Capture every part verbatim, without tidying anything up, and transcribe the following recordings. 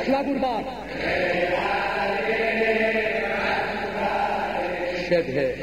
رسول قربان شبه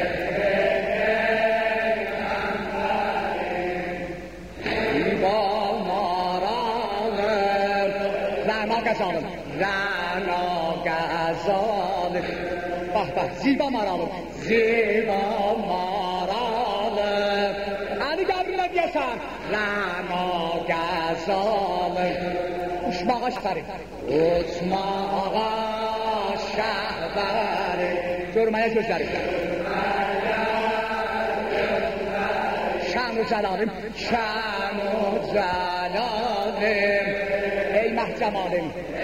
زیبا مارالم رعنا گزالم رعنا گزالم به به زیبا مارالم زیبا مارالم علی گبریم دیسن رعنا گزالم uçmağa şəhəri uçmağa şəhəri görməyə gözlərim şən-u cəlalim şən-u cəlalim ey məhcəmalim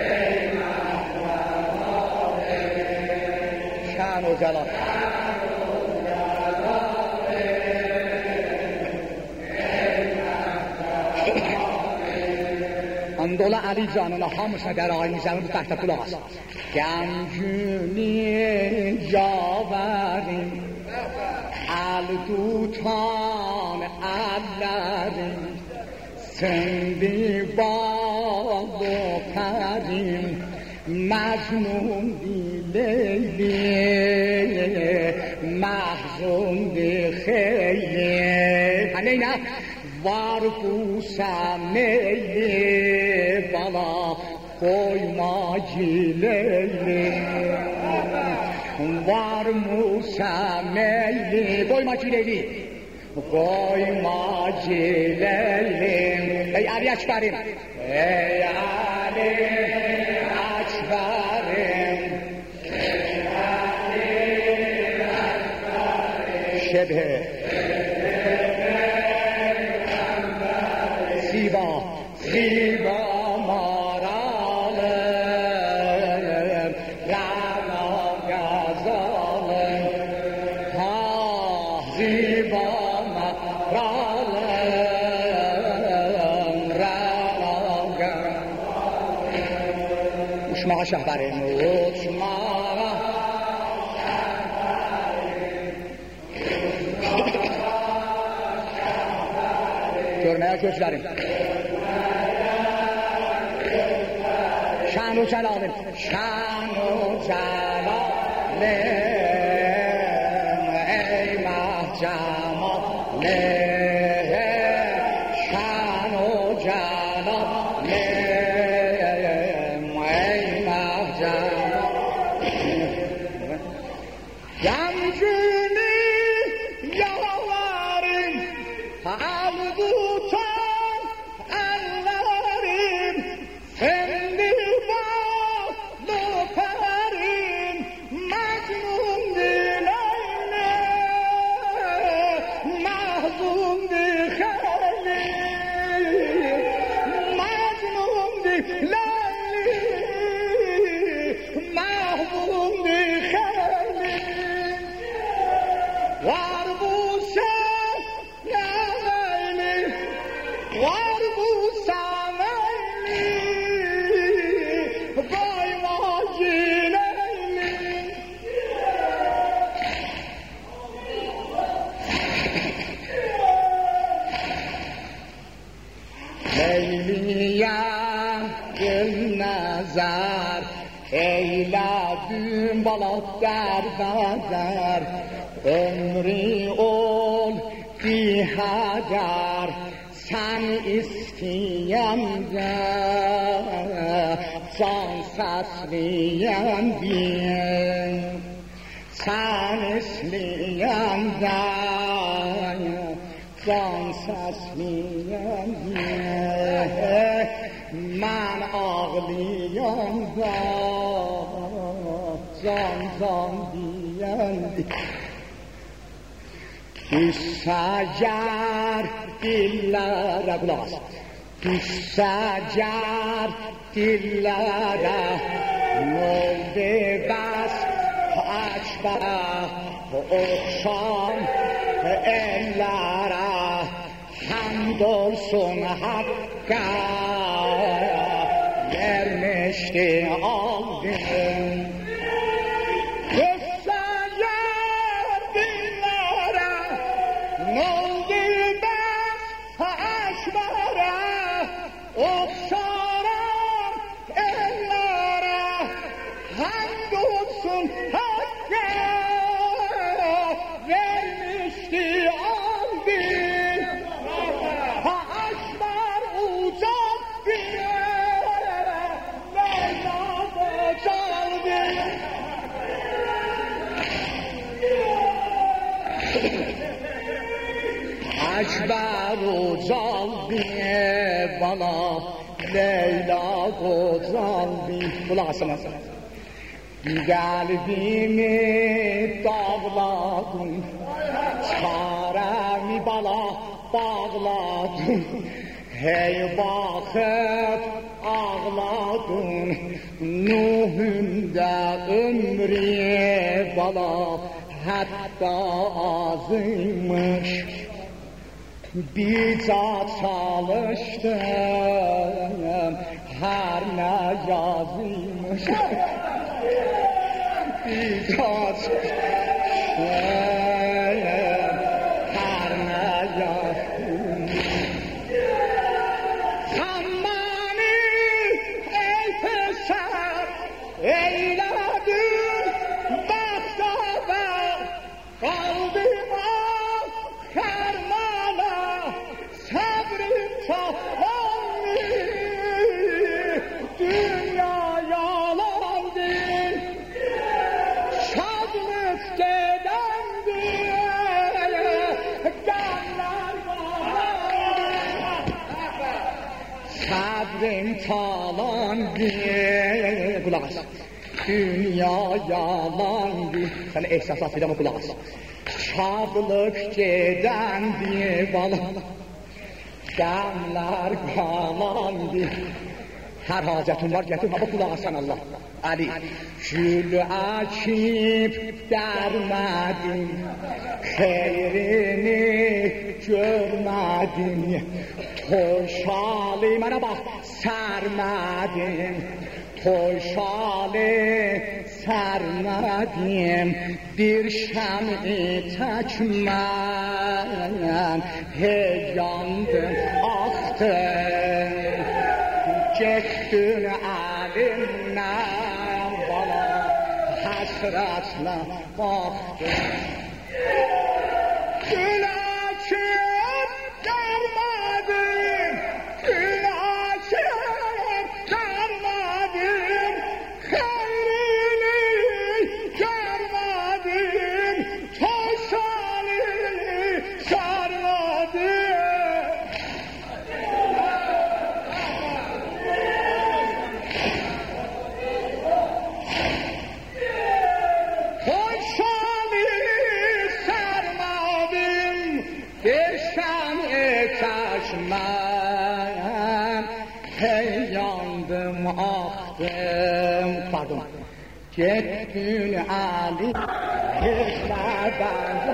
şən-u cəlalim اندولا علی جانونا هموشن در آقای میزنون رو تحت پول آقاست گمجونی جاوریم الدوتان علریم سندی باب و پریم مجنون دی لیلی محزون دی خیلی هنه نه var bu səmeyli bala koyma cileli var mu səmeyli koyma cileli koyma cileli ey Ali Ekberim ey Ali Ekberim şebhe زیبا زیبا مارالم رعنا گزالم ها زیبا مارالم رعنا گزالم uçmağa şəhbərim uçmağa görməyə gözlərim şən-u cəlalim şən-u cəlalim ey məhcəmalim şən-u cəlalim ey məhcəmalim gəmcünü yalvarım aldutan ellerim sendi bağlı perim mecnun dileyle mahzun diheli mecnun dileyle mahzun diheli var bu var bu sameli koyma cileli Leyliyem gül nazar eyledim balat derbeder ömrü ol bihadar sen isteyende can səsleyende sen isteyende can səsleyende mən ağlayanda can can diyende düşsəgər dillərə qulaq as düşsəgər dillərə noldu bəs əkbərə oxşam ellərə həmd olsun Haqq'a vermişdi aldım noldu bəs əşbərə oxşaram ellərə aldı bana Leyla qocaldı. Qulaq asın. Qəlbimi dağladın, çarəmi bala bağladın. Hey baxıb ağladın, Nuhunda ömrü bala hətta azıymış. Bica çalışdım, hər nə yazıymış. Bica çalışdım, hər nə yazıymış. Sen beni ey peşer eyledin, baktaba kaldım ah karmana, sabrim tapanlı, dünya yalandı, şadlık gedendi, gamlar bağlandı. Sabrim talandı, kulak as. Dünya yalandı. Sen ehsasatıyla mı kulak as? Şadlık gedendi bala, gamlar bağlandı. Her hacetun var getir, ama kulak asan Allah. Ali, gül açıp dermedim, xeyrini görmedim. Toy şalı mənə bax, sərmədim. Toy şalı sərmədim. Bir şəmi tək mən hey yandım, axdım. Getdin əlimdən bala, həsrətlə baxdım. Gül açıb görmədim, gül açıb görmədim, xeyrini görmədim, toşanını sarmadım. Mən hey yandım, axdım, pardon. Getdin Ali, hizmədən.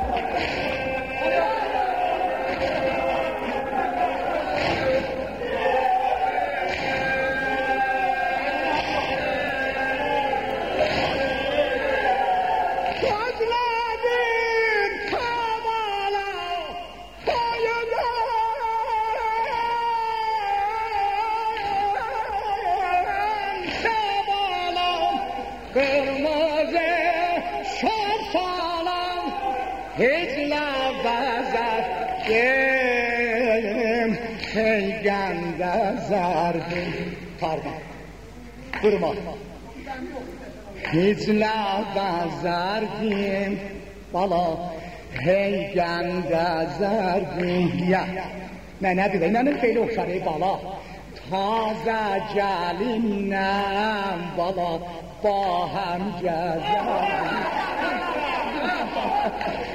Kırmızı şort salam, hicla bezar gelim, heygende zardım. Pardon, durma. Hicla bezardım, bala, heygende zardım. Ya, mənə bir, mənim xeyli oxşar ey bala. Taze gəlindən bala, با هم جزا